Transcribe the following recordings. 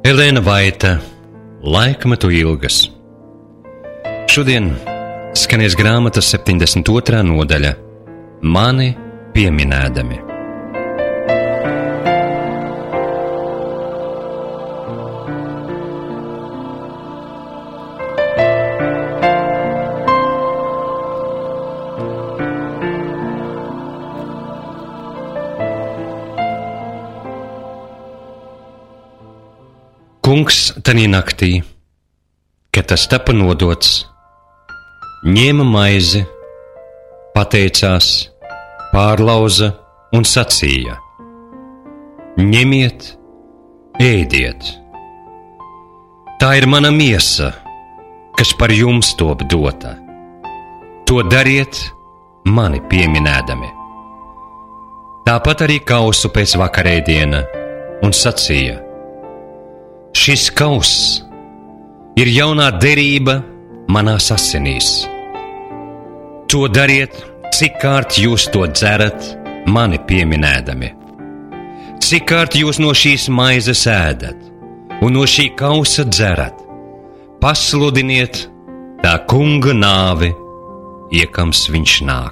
Elēna Vaita, Laikmetu ilgas. Šodien skanēs grāmatas 72. nodaļa Mani pieminēdami. Kungs tanī naktī, kad tas tapa nodots, ņēma maizi, pateicās, pārlauza un sacīja: ņemiet, ēdiet. Tā ir mana miesa, kas par jums top dota. To dariet, mani pieminēdami. Tāpat arī kausu pēc vakarēdiena un sacīja: šis kauss ir jaunā derība manās asinīs. To dariet, cik kārt jūs to dzerat, mani pieminēdami. Cik kārt jūs no šīs maizes ēdat un no šī kausa dzerat, pasludiniet tā kunga nāvi, iekams viņš nāk.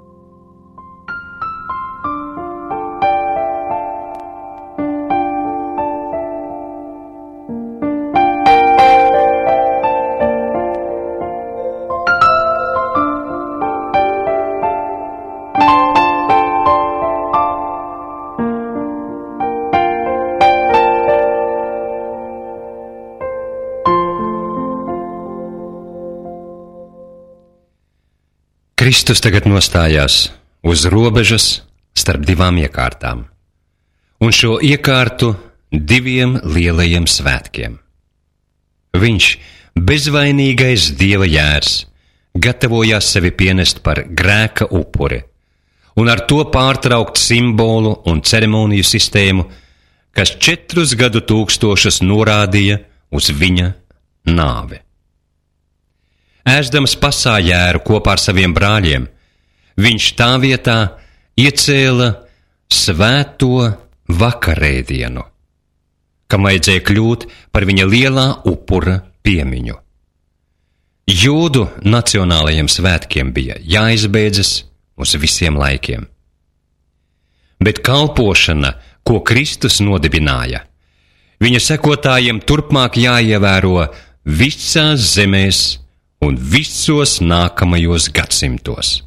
Kristus tagad nostājās uz robežas starp divām iekārtām, un šo iekārtu diviem lielajiem svētkiem. Viņš, bezvainīgais Dieva jērs, gatavojās sevi pienest par grēka upuri, un ar to pārtraukt simbolu un ceremoniju sistēmu, kas 4 gadu tūkstošus norādīja uz viņa nāvi. Ēsdams pasā jēru kopā ar saviem brāļiem, viņš tā vietā iecēla svēto vakarēdienu, kam vajadzēja kļūt par viņa lielā upura piemiņu. Jūdu nacionālajiem svētkiem bija jāizbeidzas uz visiem laikiem. Bet kalpošana, ko Kristus nodibināja, viņa sekotājiem turpmāk jāievēro visās zemēs un visos nākamajos gadsimtos.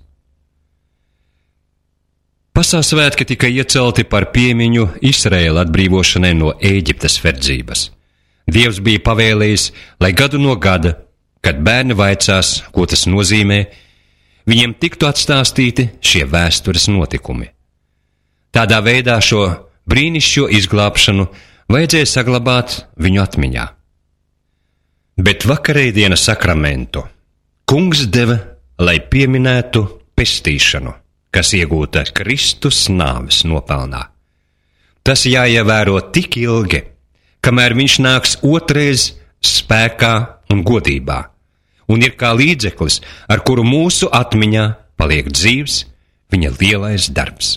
Pasāsvētki tika iecelti par piemiņu Izraēla atbrīvošanai no Ēģiptes verdzības. Dievs bija pavēlējis, lai gadu no gada, kad bērni vaicās, ko tas nozīmē, viņiem tiktu atstāstīti šie vēstures notikumi. Tādā veidā šo brīnišķo izglābšanu vajadzēja saglabāt viņu atmiņā. Bet vakarēdienas sakramentu Kungs deva, lai pieminētu pestīšanu, kas iegūta Kristus nāves nopelnā. Tas jāievēro tik ilgi, kamēr viņš nāks otrais spēkā un godībā, un ir kā līdzeklis, ar kuru mūsu atmiņā paliek dzīvs viņa lielais darbs.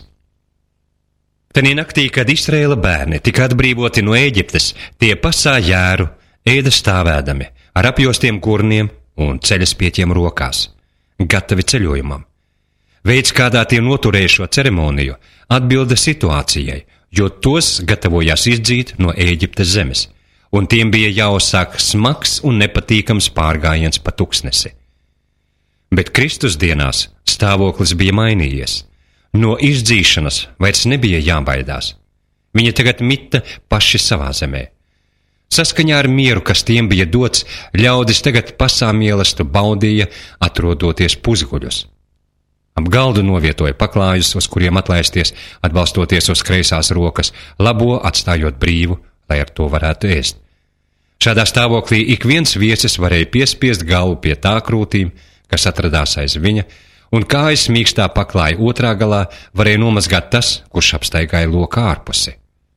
Tanī naktī, kad Izraēla bērni tika atbrīvoti no Ēģiptes, tie pasā jēru, ēda stāvēdami, ar apjostiem gurniem un ceļaspieķiem rokās, gatavi ceļojumam. Veids, kādā tie noturēja šo ceremoniju, atbilda situācijai, jo tos gatavojās izdzīt no Ēģiptes zemes, un tiem bija jāuzsāk smags un nepatīkams pārgājiens pa tuksnesi. Bet Kristus dienās stāvoklis bija mainījies. No izdzīšanas vairs nebija jābaidās. Viņi tagad mita paši savā zemē. Saskaņā ar mieru, kas tiem bija dots, ļaudis tagad pasā mīlestību baudīja, atrodoties pusguļus. Ap galdu novietoja paklājus, uz kuriem atlaisties, atbalstoties uz kreisās rokas, labo atstājot brīvu, lai ar to varētu ēst. Šādā stāvoklī ik viens viesis varēja piespiest galvu pie tā krūtīm, kas atradās aiz viņa, un kājas mīkstā paklāja otrā galā varēja nomazgāt tas, kurš apstaigāja loka ārpusi.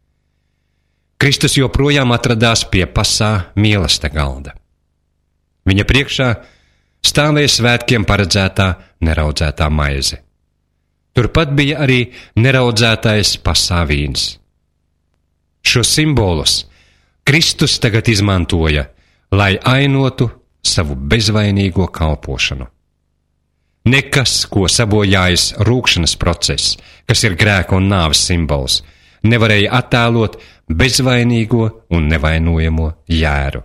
Kristus joprojām atradās pie pasā mīlesta galda. Viņa priekšā stāvēja svētkiem paredzētā neraudzētā maize. Turpat bija arī neraudzētais pasā vīns. Šo simbolus Kristus tagad izmantoja, lai ainotu savu bezvainīgo kalpošanu. Nekas, ko sabojājis rūkšanas process, kas ir grēka un nāves simbols, nevarēja attēlot bezvainīgo un nevainojamo jēru.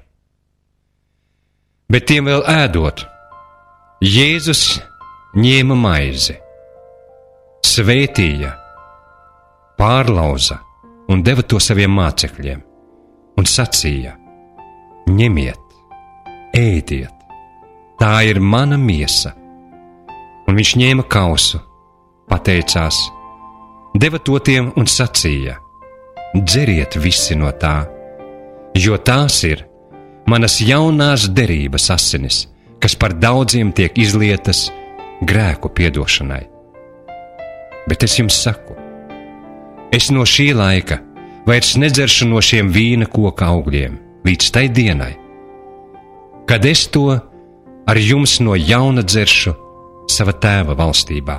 Bet tiem vēl ēdot, Jēzus ņēma maizi, svētīja, pārlauza un deva to saviem mācekļiem un sacīja: ņemiet, ēdiet, tā ir mana miesa. Un viņš ņēma kausu, pateicās, deva to tiem un sacīja: dzeriet visi no tā, jo tās ir manas jaunās derības asinis, kas par daudziem tiek izlietas grēku piedošanai. Bet es jums saku, es no šī laika vairs nedzeršu no šiem vīna koka augļiem līdz tai dienai, kad es to ar jums no jauna dzeršu sava tēva valstībā.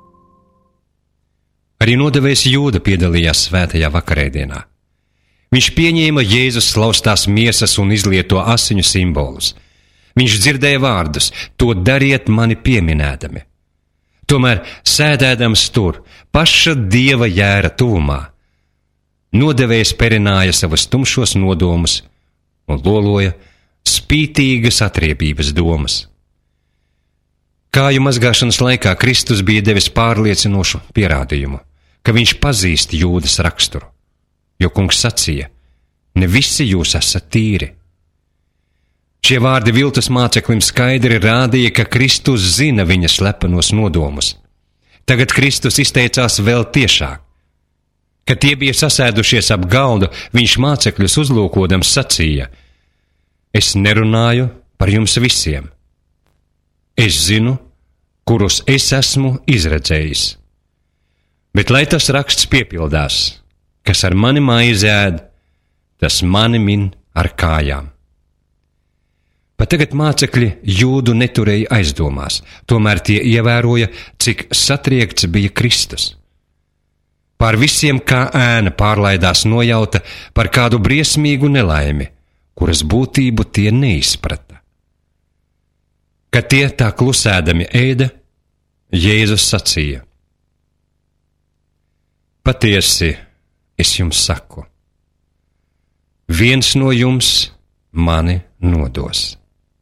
Arī nodevējs Jūda piedalījās svētajā vakarēdienā. Viņš pieņēma Jēzus laustās miesas un izlieto asiņu simbolus. Viņš dzirdēja vārdus: to dariet mani pieminēdami. Tomēr, sēdēdams tur, paša Dieva jēra tuvumā, nodevējs perināja savus tumšos nodomus un loloja spītīgas atriebības domas. Kāju mazgāšanas laikā Kristus bija devis pārliecinošu pierādījumu, ka viņš pazīst Jūdas raksturu, jo kungs sacīja: ne visi jūs esat tīri. Šie vārdi viltus māceklim skaidri rādīja, ka Kristus zina viņa slepenos nodomus. Tagad Kristus izteicās vēl tiešāk. Kad tie bija sasēdušies ap galdu, viņš mācekļus uzlūkodams sacīja: es nerunāju par jums visiem. Es zinu, kurus es esmu izredzējis. Bet lai tas raksts piepildās, kas ar mani maizi ēd, tas mani min ar kājām. Pat tagad mācekļi Jūdu neturēja aizdomās, tomēr tie ievēroja, cik satriekts bija Kristus. Pār visiem kā ēna pārlaidās nojauta par kādu briesmīgu nelaimi, kuras būtību tie neizprata. Kad tie tā klusēdami ēda, Jēzus sacīja: patiesi, es jums saku, viens no jums mani nodos.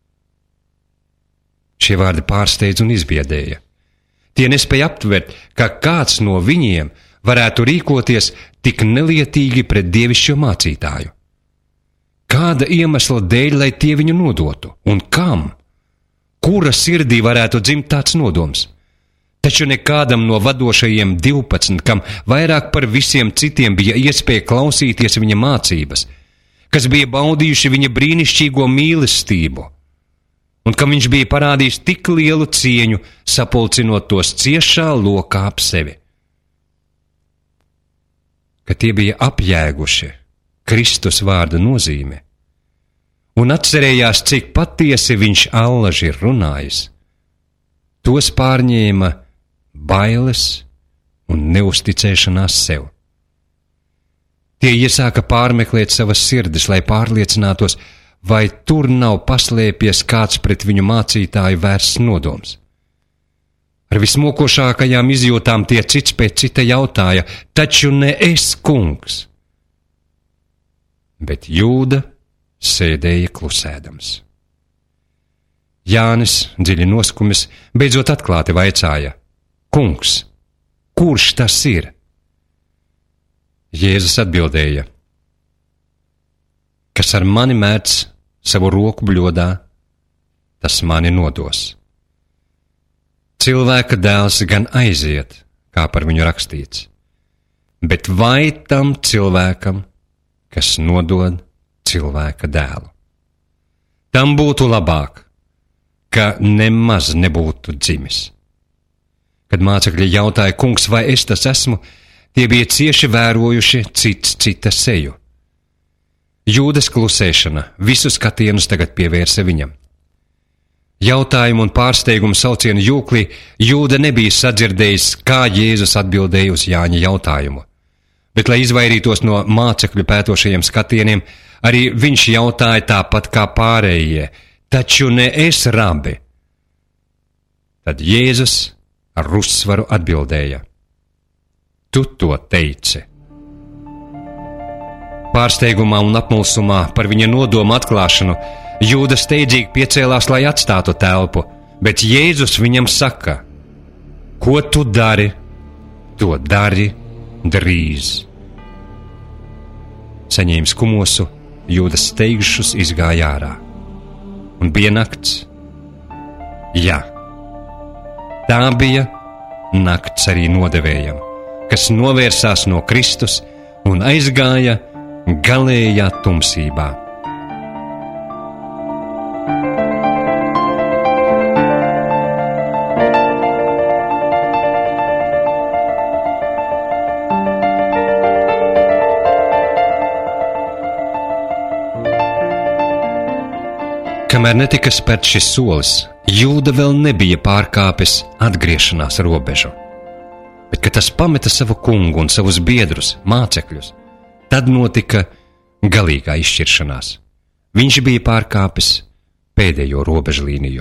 Šie vārdi pārsteidz un izbiedēja. Tie nespēja aptvert, ka kāds no viņiem varētu rīkoties tik nelietīgi pret dievišķo mācītāju. Kāda iemesla dēļ, lai tie viņu nodotu? Un kam? Kura sirdī varētu dzimt tāds nodoms? Taču nekādam no vadošajiem 12, kam vairāk par visiem citiem bija iespēja klausīties viņa mācības, kas bija baudījuši viņa brīnišķīgo mīlestību, un kam viņš bija parādījis tik lielu cieņu, sapulcinot tos ciešā lokā ap sevi. Kad tie bija apjēguši Kristus vārda nozīme un atcerējās, cik patiesi viņš allaži ir runājis, tos pārņēma bailes un neusticēšanās sev. Tie iesāka pārmeklēt savas sirdis, lai pārliecinātos, vai tur nav paslēpies kāds pret viņu mācītāju vērsts nodoms. Ar vismokošākajām izjūtām tie cits pēc cita jautāja: taču ne es, kungs? Bet Jūda sēdēja klusēdams. Jānis, dziļi noskumis, beidzot atklāti vaicāja: kungs, kurš tas ir? Jēzus atbildēja: kas ar mani mēdz savu roku bļodā, tas mani nodos. Cilvēka dēls gan aiziet, kā par viņu rakstīts, bet vai tam cilvēkam, kas nodod cilvēka dēlu? Tam būtu labāk, ka nemaz nebūtu dzimis. Kad mācekļi jautāja: kungs, vai es tas esmu? Tie bija cieši vērojuši cits cita seju. Jūdas klusēšana visu skatienus tagad pievērsa viņam. Jautājumu un pārsteigumu saucienu jūklī Jūda nebija sadzirdējis, kā Jēzus atbildēja uz Jāņa jautājumu, bet, lai izvairītos no mācekļu pētošajiem skatieniem, Arī viņš jautāja tāpat kā pārējie: taču ne es, rabi? Tad Jēzus ar uzsvaru atbildēja: tu to teici. Pārsteigumā un apmulsumā par viņa nodomu atklāšanu Jūda steidzīgi piecēlās, lai atstātu telpu, bet Jēzus viņam saka: ko tu dari, to dari drīz. Saņēmis kumosu, Jūdas steigšus izgāja ārā. Un bija nakts. Jā, tā bija nakts arī nodevējam, kas novērsās no Kristus un aizgāja galējā tumsībā. Kamēr netika spērts šis solis, Jūda vēl nebija pārkāpis atgriešanās robežu. Bet, kad tas pameta savu kungu un savus biedrus, mācekļus, tad notika galīgā izšķiršanās. Viņš bija pārkāpis pēdējo robežu līniju.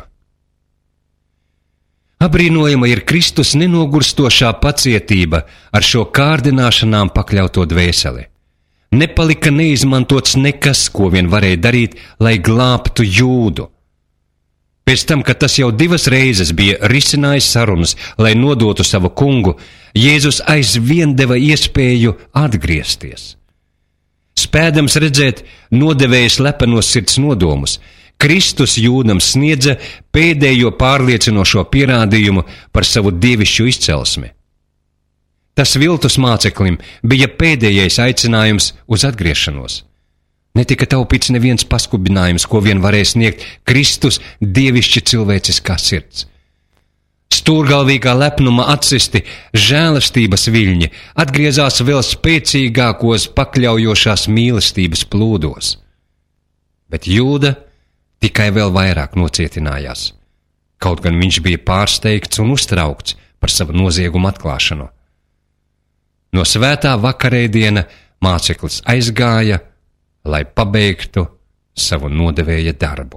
Abrīnojama ir Kristus nenogurstošā pacietība ar šo kārdināšanām pakļauto dvēseli. Nepalika neizmantots nekas, ko vien varēja darīt, lai glābtu Jūdu. Pēc tam, kad tas jau 2 reizes bija risinājis sarunas, lai nodotu savu kungu, Jēzus aizvien deva iespēju atgriezties. Spēdams redzēt nodevēja slepenos sirds nodomus, Kristus Jūdam sniedza pēdējo pārliecinošo pierādījumu par savu dievišķu izcelsmi. Tas viltus māceklim bija pēdējais aicinājums uz atgriešanos. Netika taupīts neviens paskubinājums, ko vien varēja sniegt Kristus dievišķi cilvēciskā sirds. Stūrgalvīgā lepnuma atsisti žēlastības viļņi atgriezās vēl spēcīgākos pakļaujošās mīlestības plūdos. Bet Jūda tikai vēl vairāk nocietinājās, kaut gan viņš bija pārsteigts un uztraukts par savu noziegumu atklāšanu. No svētā vakarēdiena māceklis aizgāja, lai pabeigtu savu nodevēja darbu.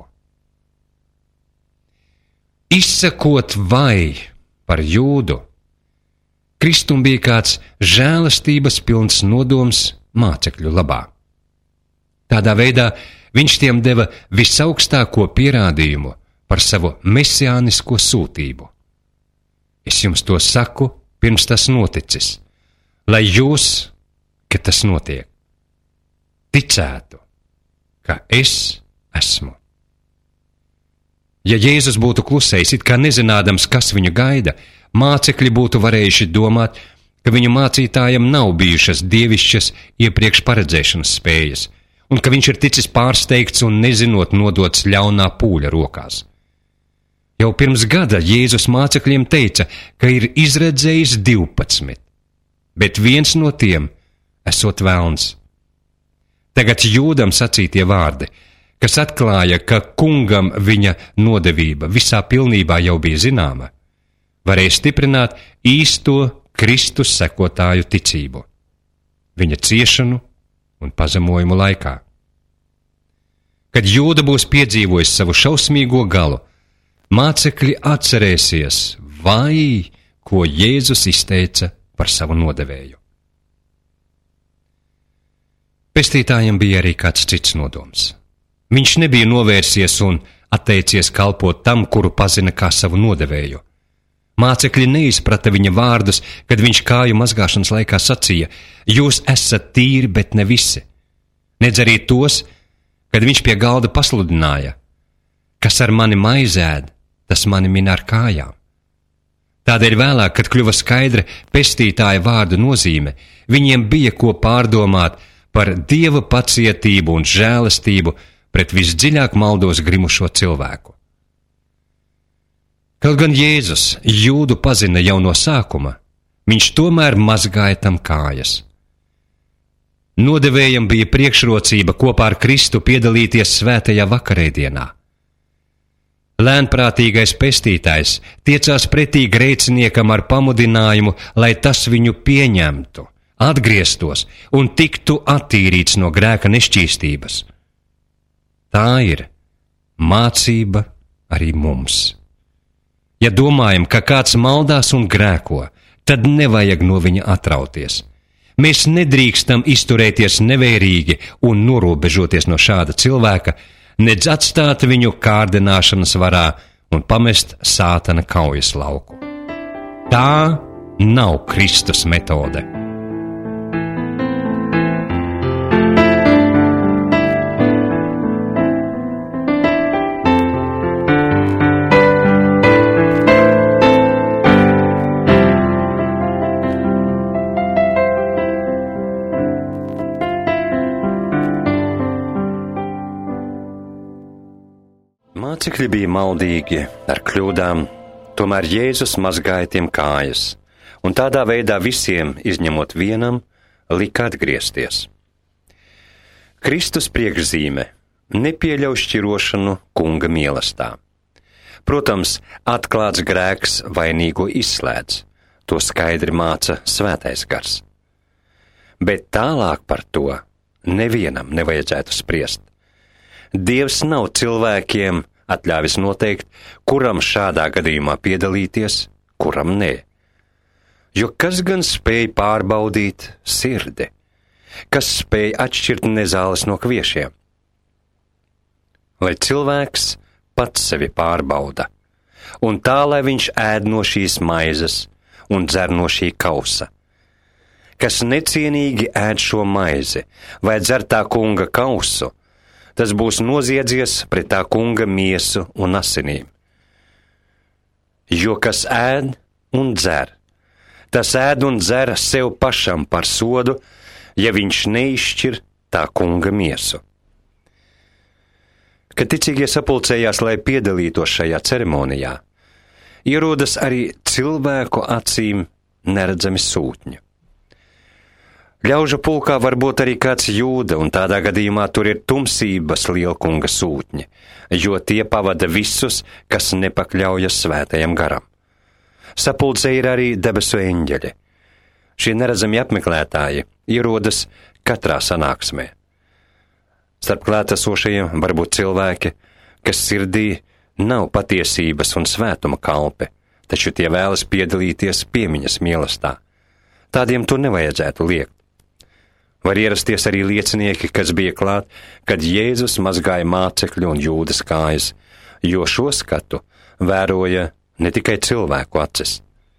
Izsakot vai par Jūdu, Kristum bija kāds žēlastības pilns nodoms mācekļu labā. Tādā veidā viņš tiem deva visaugstāko pierādījumu par savu mesiānisko sūtību. Es jums to saku, pirms tas noticis, lai jūs, kad tas notiek, ticētu, ka es esmu. Ja Jēzus būtu klusējis, it kā nezinādams, kas viņu gaida, mācekļi būtu varējuši domāt, ka viņu mācītājam nav bijušas dievišķas iepriekš paredzēšanas spējas, un ka viņš ir ticis pārsteigts un nezinot nodots ļaunā pūļa rokās. Jau pirms gada Jēzus mācekļiem teica, ka ir izredzējis 12, bet viens no tiem esot velns. Tagad Jūdam sacītie vārdi, kas atklāja, ka kungam viņa nodevība visā pilnībā jau bija zināma, varēja stiprināt īsto Kristus sekotāju ticību, viņa ciešanu un pazemojumu laikā. Kad Jūda būs piedzīvojis savu šausmīgo galu, mācekļi atcerēsies, vai ko Jēzus izteica par savu nodevēju. Pestītājam bija arī kāds cits nodoms. Viņš nebija novērsies un atteicies kalpot tam, kuru pazina kā savu nodevēju. Mācekļi neizprata viņa vārdus, kad viņš kāju mazgāšanas laikā sacīja: jūs esat tīri, bet ne visi. Nedz arī tos, kad viņš pie galda pasludināja: kas ar mani maizi ēd, tas mani min ar kājām. Tādēļ vēlāk, kad kļuva skaidra pestītāja vārdu nozīme, viņiem bija ko pārdomāt par Dieva pacietību un žēlastību pret visdziļāk maldos grimušo cilvēku. Kaut gan Jēzus Jūdu pazina jau no sākuma, viņš tomēr mazgāja tam kājas. Nodevējam bija priekšrocība kopā ar Kristu piedalīties svētajā vakarēdienā. Lēnprātīgais pestītājs tiecās pretī grēciniekam ar pamudinājumu, lai tas viņu pieņemtu, atgrieztos un tiktu attīrīts no grēka nešķīstības. Tā ir mācība arī mums. Ja domājam, ka kāds maldās un grēko, tad nevajag no viņa atrauties. Mēs nedrīkstam izturēties nevērīgi un norobežoties no šāda cilvēka, nedz atstāt viņu kārdināšanas varā un pamest sātana kaujas lauku. Tā nav Kristus metode. Mācekļi bija maldīgi ar kļūdām, tomēr Jēzus mazgāja tiem kājas, un tādā veidā visiem, izņemot vienam, lika atgriezties. Kristus priekšzīme nepieļauj šķirošanu kunga mīlestībā. Protams, atklāts grēks vainīgo izslēdz, to skaidri māca svētais gars. Bet tālāk par to nevienam nevajadzētu spriest. Dievs nav cilvēkiem atļāvis noteikt, kuram šādā gadījumā piedalīties, kuram nē. Jo kas gan spēj pārbaudīt sirdi? Kas spēj atšķirt nezāles no kviešiem? Lai cilvēks pats sevi pārbauda, un tā, lai viņš ēd no šīs maizes un dzer no šī kausa. Kas necienīgi ēd šo maizi vai dzer tā kunga kausu, tas būs noziedzies pret tā kunga miesu un asinīm. Jo kas ēd un dzer, tas ēd un dzer sev pašam par sodu, ja viņš neizšķir tā kunga miesu. Kad ticīgie sapulcējās, lai piedalītos šajā ceremonijā, ierodas arī cilvēku acīm neredzami sūtņi. Ļaužu pulkā var būt arī kāds jūda, un tādā gadījumā tur ir tumsības lielkunga sūtņi, jo tie pavada visus, kas nepakļaujas svētajam garam. Sapulcē ir arī debesu eņģeļi. Šie neredzami apmeklētāji ierodas katrā sanāksmē. Starp klātesošajiem var būt cilvēki, kas sirdī nav patiesības un svētuma kalpi, taču tie vēlas piedalīties piemiņas mīlestībā. Tādiem to nevajadzētu liekt. Var ierasties arī liecinieki, kas bija klāt, kad Jēzus mazgāja mācekļu un jūdas kājas, jo šo skatu vēroja ne tikai cilvēku acis.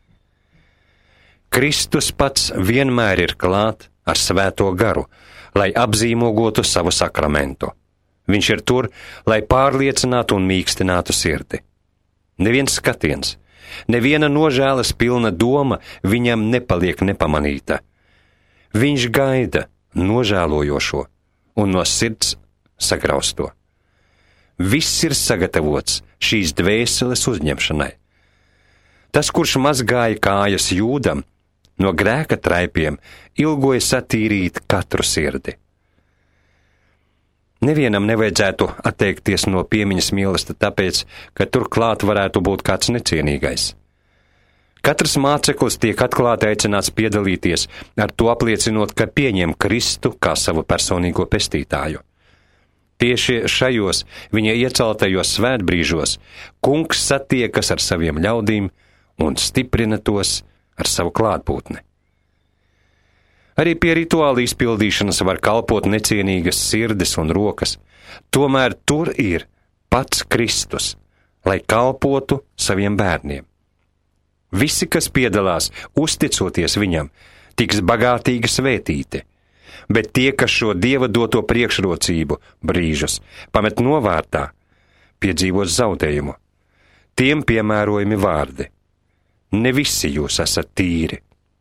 Kristus pats vienmēr ir klāt ar svēto garu, lai apzīmogotu savu sakramentu. Viņš ir tur, lai pārliecinātu un mīkstinātu sirdi. Neviens skatiens, neviena nožēlas pilna doma viņam nepaliek nepamanīta. Viņš gaida nožēlojošo un no sirds sagrausto. Viss ir sagatavots šīs dvēseles uzņemšanai. Tas, kurš mazgāja kājas jūdam, no grēka traipiem ilgojas attīrīt katru sirdi. Nevienam nevajadzētu atteikties no piemiņas mīlestības tāpēc, ka turklāt varētu būt kāds necienīgais. Katrs māceklis tiek atklāti aicināts piedalīties, ar to apliecinot, ka pieņem Kristu kā savu personīgo pestītāju. Tieši šajos viņa ieceltajos svētbrīžos kungs satiekas ar saviem ļaudīm un stiprina tos ar savu klātbūtni. Arī pie rituāla izpildīšanas var kalpot necienīgas sirdis un rokas, tomēr tur ir pats Kristus, lai kalpotu saviem bērniem. Visi, kas piedalās, uzticoties viņam, tiks bagātīgi svētīti, bet tie, kas šo Dieva doto priekšrocību brīžus pamet novārtā, piedzīvos zaudējumu. Tiem piemērojami vārdi: ne visi jūs esat tīri.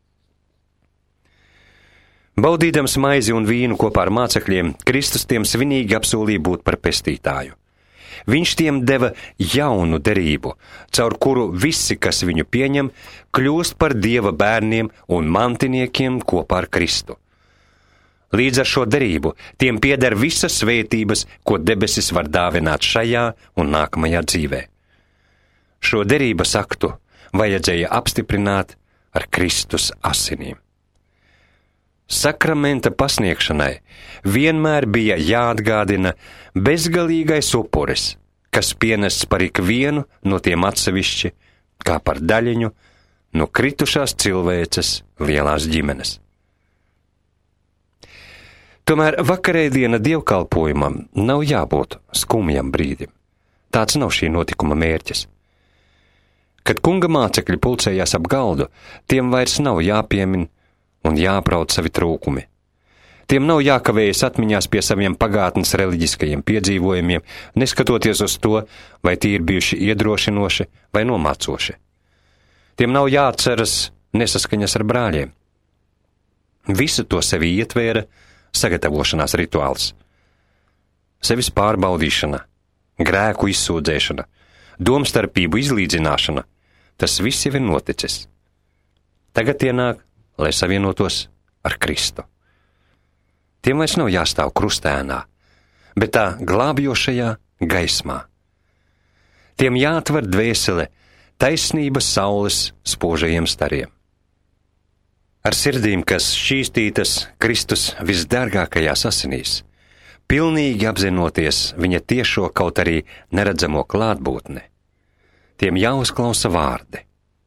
Baudīdams maizi un vīnu kopā ar mācekļiem, Kristus tiem svinīgi apsolīja būt par pestītāju. Viņš tiem deva jaunu derību, caur kuru visi, kas viņu pieņem, kļūst par Dieva bērniem un mantiniekiem kopā ar Kristu. Līdz ar šo derību tiem pieder visas svētības, ko debesis var dāvināt šajā un nākamajā dzīvē. Šo derības aktu vajadzēja apstiprināt ar Kristus asinīm. Sakramenta pasniegšanai vienmēr bija jāatgādina bezgalīgais upuris, kas pienests par ikvienu no tiem atsevišķi, kā par daļiņu no kritušās cilvēces lielās ģimenes. Tomēr vakarēdiena dievkalpojumam nav jābūt skumjam brīdim. Tāds nav šī notikuma mērķis. Kad kunga mācekļi pulcējās ap galdu, tiem vairs nav jāpiemin un jāapraud savi trūkumi. Tiem nav jākavējas atmiņās pie saviem pagātnes reliģiskajiem piedzīvojumiem, neskatoties uz to, vai tie ir bijuši iedrošinoši vai nomācoši. Tiem nav jāatceras nesaskaņas ar brāļiem. Visu to sevi ietvēra sagatavošanās rituāls. Sevis pārbaudīšana, grēku izsūdzēšana, domstarpību izlīdzināšana, tas viss jau ir noticis. Tagad ienāk, lai savienotos ar Kristu. Tiem vairs nav jāstāv krustēnā, bet tā glābjošajā gaismā. Tiem jāatver dvēsele taisnības saules spožajiem stariem. Ar sirdīm, kas šķīstītas Kristus visdārgākajās asinīs, pilnīgi apzinoties viņa tiešo kaut arī neredzamo klātbūtni, tiem jāuzklausa vārdi.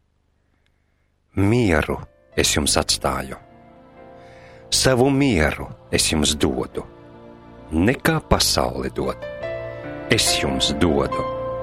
Mieru es jums atstāju, savu mieru es jums dodu, nekā pasauli dod, es jums dodu.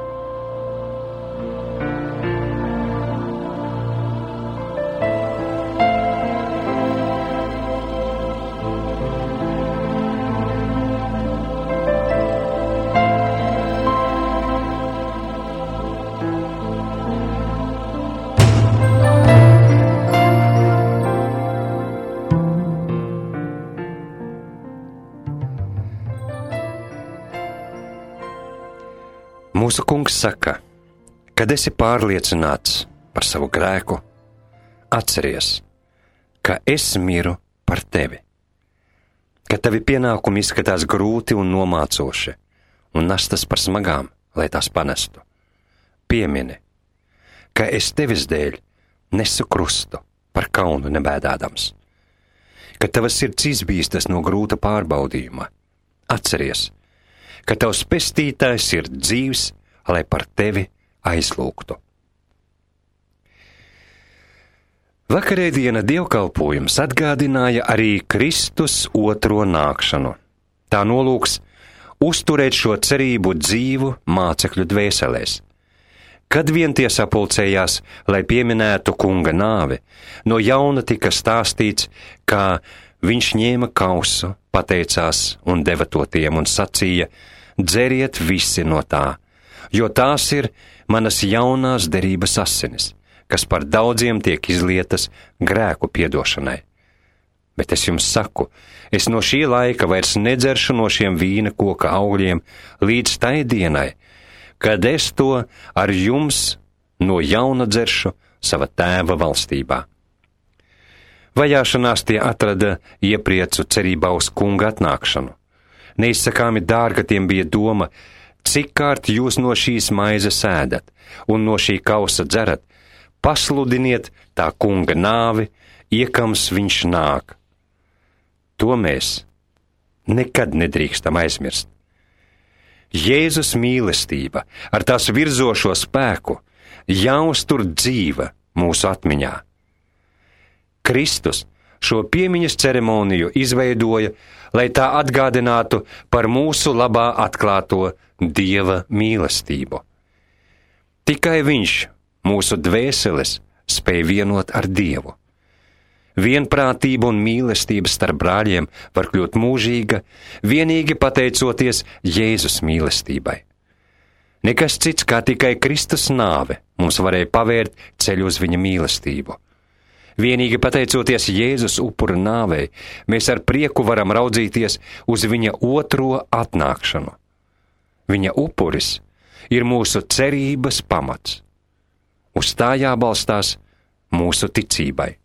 Mūsu kungs saka, kad esi pārliecināts par savu grēku, atceries, ka es miru par tevi, ka tavi pienākumi izskatās grūti un nomācoši, un nastas par smagām, lai tās panestu. Piemini, ka es tevis dēļ nesu krustu par kaunu nebēdādams, ka tavas sirds izbīstas no grūta pārbaudījuma. Atceries, ka tavs pestītājs ir dzīvs, lai par tevi aizlūgtu. Vakarēdiena dievkalpojums atgādināja arī Kristus otro nākšanu. Tā nolūks uzturēt šo cerību dzīvu mācekļu dvēselēs. Kad vien tie sapulcējās, lai pieminētu kunga nāvi, no jauna tika stāstīts, kā viņš ņēma kausu, pateicās un deva to tiem un sacīja: dzeriet visi no tā, jo tās ir manas jaunās derības asinis, kas par daudziem tiek izlietas grēku piedošanai. Bet es jums saku, es no šī laika vairs nedzeršu no šiem vīna koka augļiem līdz tai dienai, kad es to ar jums no jauna dzeršu sava tēva valstībā. Vajāšanās tie atrada iepriecu cerībā uz kunga atnākšanu. Neizsakāmi dārga tiem bija doma, cik kārt jūs no šīs maizes ēdat un no šī kausa dzerat, pasludiniet tā kunga nāvi, iekams viņš nāk. To mēs nekad nedrīkstam aizmirst. Jēzus mīlestība ar tās virzošo spēku jāuztur dzīva mūsu atmiņā. Kristus šo piemiņas ceremoniju izveidoja, lai tā atgādinātu par mūsu labā atklāto Dieva mīlestību. Tikai viņš mūsu dvēseles spēj vienot ar Dievu. Vienprātība un mīlestība starp brāļiem var kļūt mūžīga, vienīgi pateicoties Jēzus mīlestībai. Nekas cits kā tikai Kristus nāve mums varēja pavērt ceļu uz viņa mīlestību. Vienīgi pateicoties Jēzus upura nāvei, mēs ar prieku varam raudzīties uz viņa otro atnākšanu. Viņa upuris ir mūsu cerības pamats. Uz tā jābalstās mūsu ticībai.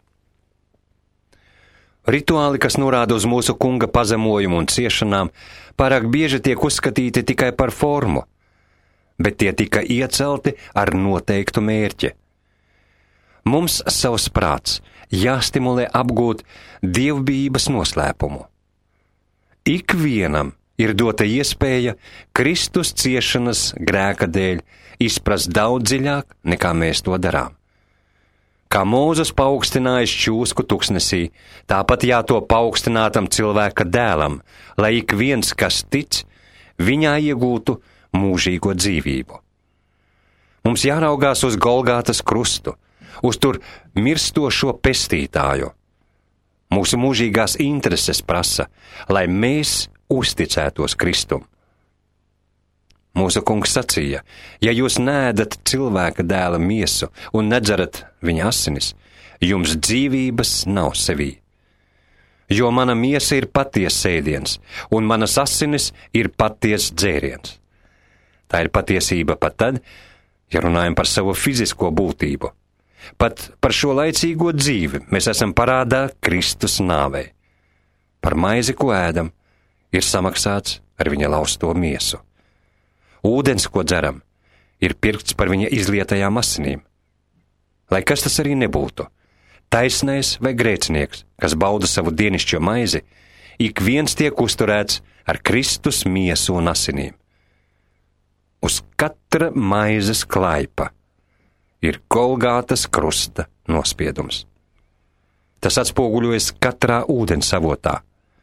Rituāli, kas norāda uz mūsu kunga pazemojumu un ciešanām, pārāk bieži tiek uzskatīti tikai par formu, bet tie tika iecelti ar noteiktu mērķi. Mums savs prāts jāstimulē apgūt dievbijības noslēpumu. Ikvienam ir dota iespēja Kristus ciešanas grēka dēļ izprast daudz dziļāk, nekā mēs to darām. Kā Mūzes paaugstinājis čūsku tuksnesī, tāpat jātop paaugstinātam cilvēka dēlam, lai ik viens, kas tic, viņā iegūtu mūžīgo dzīvību. Mums jāraugās uz Golgātas krustu, uz tur mirstošo pestītāju. Mūsu mūžīgās intereses prasa, lai mēs uzticētos Kristum. Mūsu kungs sacīja, ja jūs neēdat cilvēka dēla miesu un nedzerat viņa asinis, jums dzīvības nav sevī. Jo mana miesa ir patiesa ēdiens, un manas asinis ir patiesa dzēriens. Tā ir patiesība pat tad, ja runājam par savu fizisko būtību. Pat par šo laicīgo dzīvi mēs esam parādā Kristus nāvei. Par maizi, ko ēdam, ir samaksāts ar viņa lausto miesu. Ūdens, ko dzeram, ir pirkts par viņa izlietajām asinīm. Lai kas tas arī nebūtu, taisnais vai grēcinieks, kas bauda savu dienišķo maizi, ik viens tiek uzturēts ar Kristus miesu un asinīm. Uz katra maizes klaipa ir Golgātas krusta nospiedums. Tas atspoguļojas katrā ūdensavotā.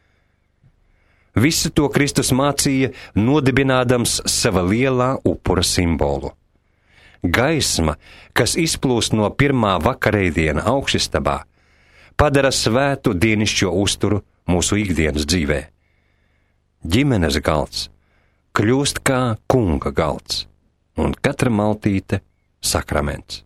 Visu to Kristus mācīja, nodibinādams sava lielā upura simbolu. Gaisma, kas izplūst no pirmā vakarēdiena augšistabā, padara svētu dienišķo uzturu mūsu ikdienas dzīvē. Ģimenes galds kļūst kā kunga galds, un katra maltīte sakraments.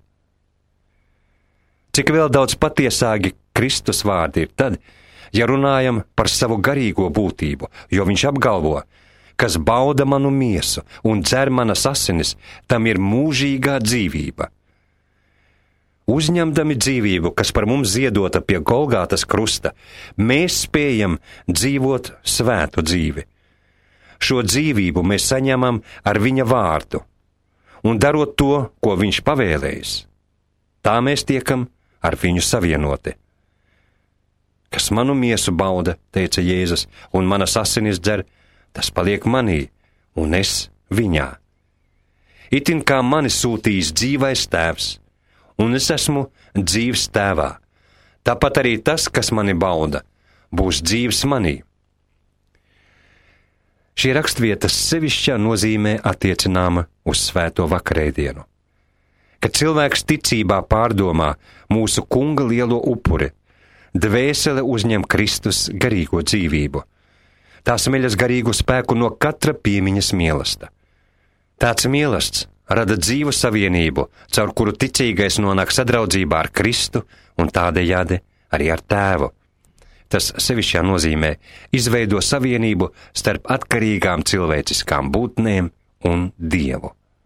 Cik vēl daudz patiesāki Kristus vārdi ir tad, ja runājam par savu garīgo būtību, jo viņš apgalvo, kas bauda manu miesu un dzer manas asinis, tam ir mūžīgā dzīvība. Uzņemdami dzīvību, kas par mums ziedota pie Golgātas krusta, mēs spējam dzīvot svētu dzīvi. Šo dzīvību mēs saņemam ar viņa vārdu, un darot to, ko viņš pavēlējis, tā mēs tiekam ar viņu savienoti. Kas manu miesu bauda, teica Jēzus, un manas asinis dzer, tas paliek manī, un es viņā. Itin kā mani sūtījis dzīvais tēvs, un es esmu dzīvs tēvā, tāpat arī tas, kas mani bauda, būs dzīvs manī. Šī rakstvieta sevišķā nozīmē attiecināma uz svēto vakarēdienu. Kad cilvēks ticībā pārdomā mūsu kunga lielo upuri, dvēsele uzņem Kristus garīgo dzīvību. Tā smeļas garīgu spēku no katra piemiņas mīlesta. Tāds mīlests rada dzīvu savienību, caur kuru ticīgais nonāk sadraudzībā ar Kristu un tādējādi arī ar Tēvu. Tas sevišķā nozīmē izveido savienību starp atkarīgām cilvēciskām būtnēm un Dievu.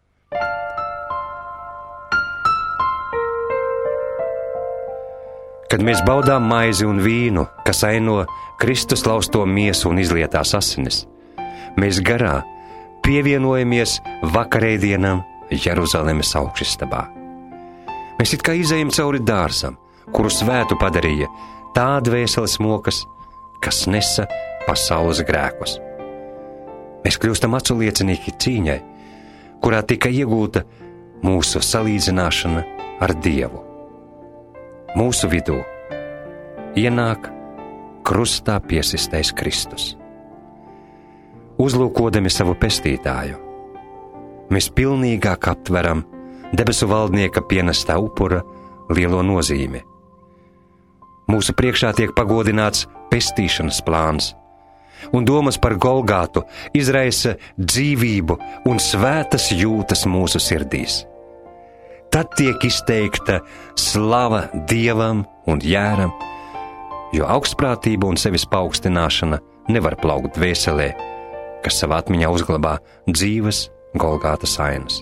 Kad mēs baudām maizi un vīnu, kas aino Kristus lausto miesu un izlietās asinis, mēs garā pievienojamies vakarēdienam Jeruzalemes augšistabā. Mēs it kā izejam cauri dārzam, kuru svētu padarīja tā dvēseles mokas, kas nesa pasaules grēkus. Mēs kļūstam aculiecinieki cīņai, kurā tika iegūta mūsu salīdzināšana ar Dievu. Mūsu vidū ienāk krustā piesistais Kristus. Uzlūkodami savu pestītāju, mēs pilnīgāk aptveram debesu valdnieka pienestā upura lielo nozīmi. Mūsu priekšā tiek pagodināts pestīšanas plāns, un domas par Golgātu izraisa dzīvību un svētas jūtas mūsu sirdīs. Tad tiek izteikta slava Dievam un Jēram, jo augstprātība un sevis paaugstināšana nevar plaukt dvēselē, kas savā atmiņā uzglabā dzīves Golgātas ainas.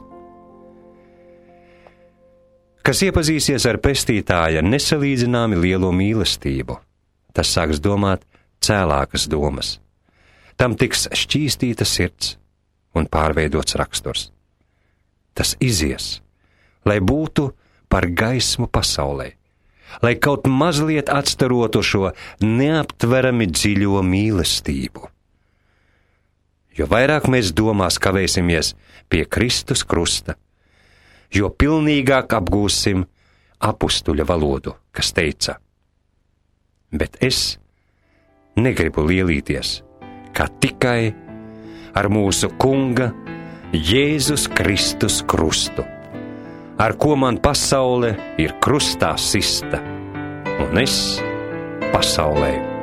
Kas iepazīsies ar pestītāja nesalīdzināmi lielo mīlestību, tas sāks domāt cēlākas domas. Tam tiks šķīstīta sirds un pārveidots raksturs. Tas izies, lai būtu par gaismu pasaulē, lai kaut mazliet atstarotu šo neaptverami dziļo mīlestību. Jo vairāk mēs domās kavēsimies pie Kristus krusta, jo pilnīgāk apgūsim apustuļa valodu, kas teica: bet es negribu lielīties, kā tikai ar mūsu Kunga Jēzus Kristus krustu, ar ko man pasaule ir krustā sista, un es pasaulē